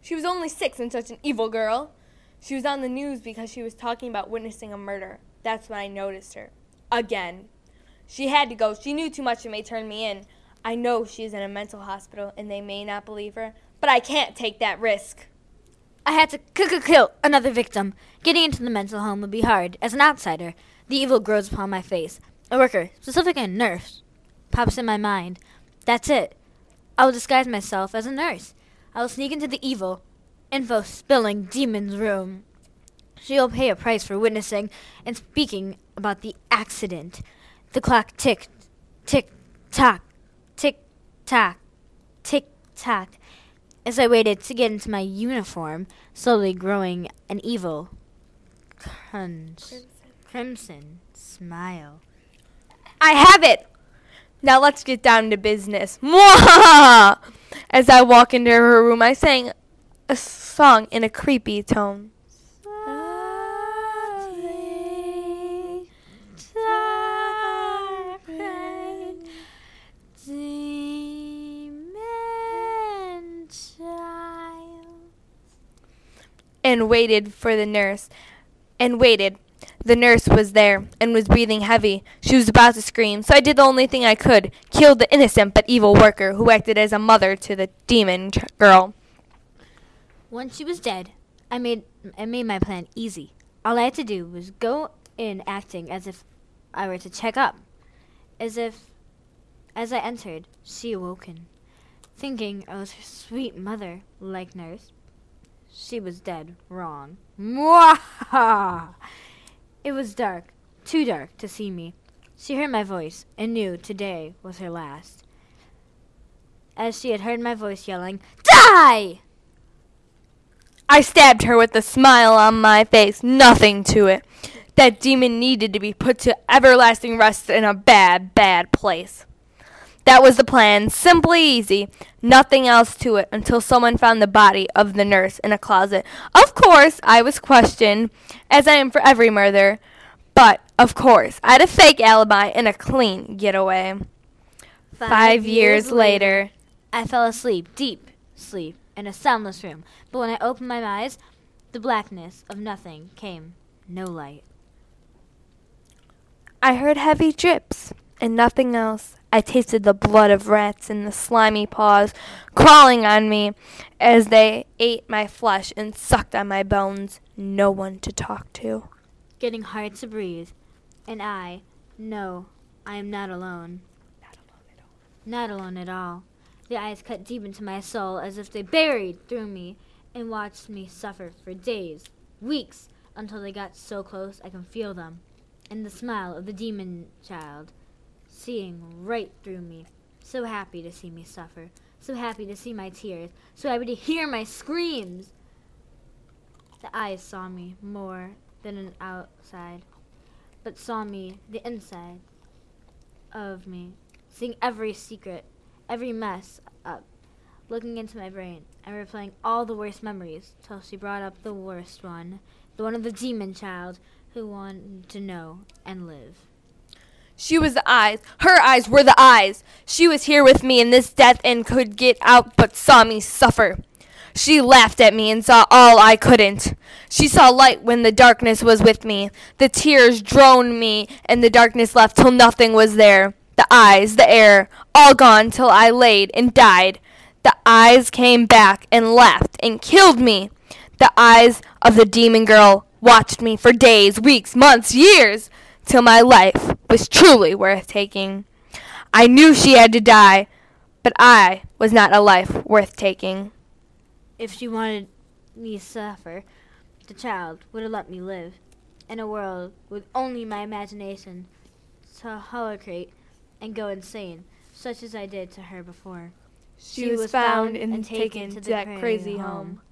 She was only 6 and such an evil girl. She was on the news because she was talking about witnessing a murder. That's when I noticed her. Again. She had to go. She knew too much and may turn me in. I know she's in a mental hospital and they may not believe her, but I can't take that risk. I had to kill another victim. Getting into the mental home would be hard. As an outsider, the evil grows upon my face. A worker, specifically a nurse, pops in my mind. That's it. I will disguise myself as a nurse. I will sneak into the evil, info-spilling demon's room. She will pay a price for witnessing and speaking about the accident. The clock ticked, tick-tock, tick-tock, tick-tock, as I waited to get into my uniform, slowly growing an evil, crimson smile. I have it! Now let's get down to business. Mwah! As I walk into her room, I sang a song in a creepy tone. And waited for the nurse. And waited. The nurse was there and was breathing heavy. She was about to scream, so I did the only thing I could. Killed the innocent but evil worker who acted as a mother to the demon girl. Once she was dead, I made my plan easy. All I had to do was go in acting as if I were to check up. As I entered, she awoken. Thinking I was her sweet mother, like nurse. She was dead wrong. Mwahaha! It was dark, too dark to see me. She heard my voice and knew today was her last. As she had heard my voice yelling, "Die!" I stabbed her with a smile on my face. Nothing to it. That demon needed to be put to everlasting rest in a bad, bad place. That was the plan. Simply easy. Nothing else to it until someone found the body of the nurse in a closet. Of course, I was questioned, as I am for every murder. But, of course, I had a fake alibi and a clean getaway. 5 years later, I fell asleep, deep sleep, in a soundless room. But when I opened my eyes, the blackness of nothing came. No light. I heard heavy drips and nothing else. I tasted the blood of rats and the slimy paws crawling on me as they ate my flesh and sucked on my bones. No one to talk to. Getting hard to breathe. And I know I am not alone. Not alone at all. The eyes cut deep into my soul as if they buried through me and watched me suffer for days, weeks, until they got so close I can feel them. And the smile of the demon child, seeing right through me, so happy to see me suffer, so happy to see my tears, so happy to hear my screams. The eyes saw me more than an outside, but saw me, the inside of me, seeing every secret, every mess up, looking into my brain, and replaying all the worst memories, till she brought up the worst one, the one of the demon child, who wanted to know and live. She was the eyes. Her eyes were the eyes. She was here with me in this death and could get out but saw me suffer. She laughed at me and saw all I couldn't. She saw light when the darkness was with me. The tears droned me and the darkness left till nothing was there. The eyes, the air, all gone till I laid and died. The eyes came back and laughed and killed me. The eyes of the demon girl watched me for days, weeks, months, years, till my life was truly worth taking. I knew she had to die, but I was not a life worth taking. If she wanted me to suffer, the child would have let me live in a world with only my imagination to holocrate and go insane, such as I did to her before. She was found and taken to that crazy home.